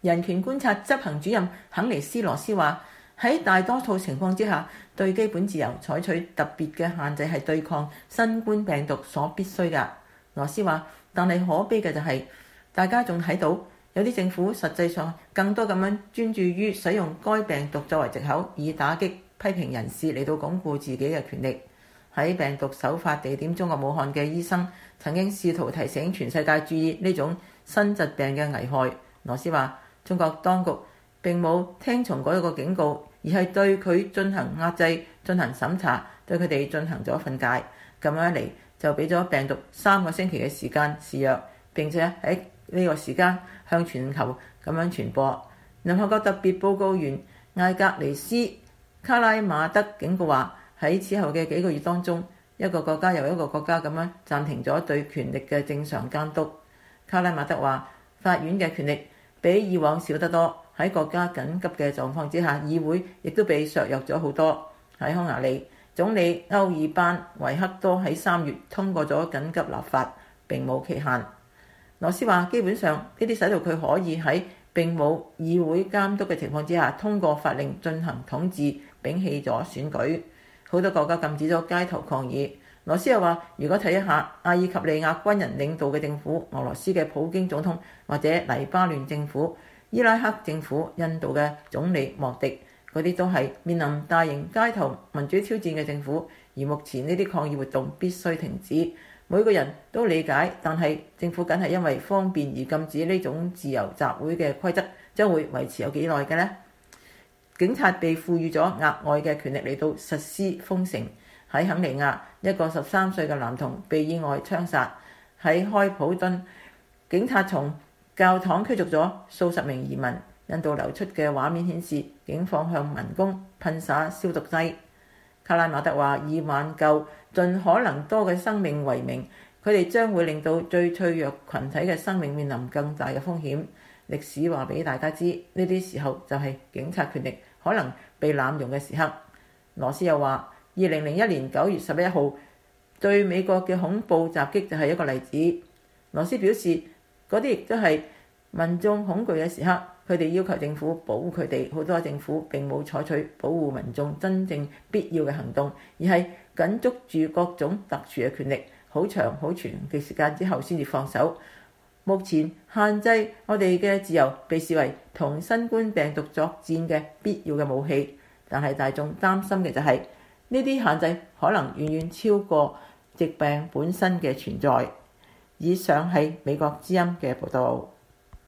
人權觀察執行主任肯尼斯羅斯話：喺大多數情況之下，對基本自由採取特別嘅限制係對抗新冠病毒所必須㗎。羅斯話：但係可悲嘅就係，大家仲睇到有啲政府實際上更多咁樣專注於使用該病毒作為藉口，以打擊批評人士嚟到鞏固自己嘅權力。喺病毒首發地點中國武漢嘅醫生曾經試圖提醒全世界注意呢種新疾病嘅危害。羅斯話：中國當局並冇聽從嗰一個警告，而係對佢進行壓制、進行審查，對佢哋進行咗訓誡。咁樣一嚟就俾咗病毒3個星期嘅時間肆虐，並且喺呢個時間向全球咁樣傳播。聯合國特別報告員艾格尼斯卡拉馬德警告話：喺此後嘅幾個月當中，一個國家又一個國家咁樣暫停咗對權力嘅正常監督。卡拉馬德話：法院嘅權力比以往少得多，喺國家緊急嘅狀況之下，議會亦都被削弱咗好多。喺匈牙利，總理歐爾班維克多喺3月通過咗緊急立法，並冇期限。羅斯話：基本上呢啲使到佢可以喺並冇議會監督嘅情況之下通過法令進行統治，摒棄咗選舉。好多國家禁止咗街頭抗議。羅斯又話：如果睇一下阿爾及利亞軍人領導嘅政府、俄羅斯嘅普京總統，或者黎巴嫩政府、伊拉克政府、印度嘅總理莫迪，嗰啲都係面臨大型街頭民主挑戰嘅政府，而目前呢啲抗議活動必須停止。每個人都理解，但係政府梗係因為方便而禁止呢種自由集會嘅規則，將會維持有幾耐嘅呢？警察被賦予咗額外嘅權力嚟到實施封城。喺肯尼亞，一個13歲嘅男童被意外槍殺。喺開普敦，警察從教堂驅逐咗數十名移民。印度流出嘅畫面顯示，警方向民工噴灑消毒劑。卡拉馬德話：以挽救盡可能多嘅生命為名，佢哋將會令到最脆弱群體嘅生命面臨更大嘅風險。歷史話俾大家知，呢啲時候就係警察權力可能被濫用嘅時刻。羅斯又話：2001年9月11號對美國嘅恐怖襲擊就係一個例子。羅斯表示，嗰啲亦都係民眾恐懼嘅時刻，佢哋要求政府保護佢哋。好多政府並冇採取保護民眾真正必要嘅行動，而係緊捉住各種特殊嘅權力，好長好長嘅時間之後先至放手。目前限制我哋嘅自由被視為同新冠病毒作戰嘅必要嘅武器，但係大眾擔心嘅就係呢啲限制可能遠遠超過疾病本身嘅存在。以上係美國之音嘅報導。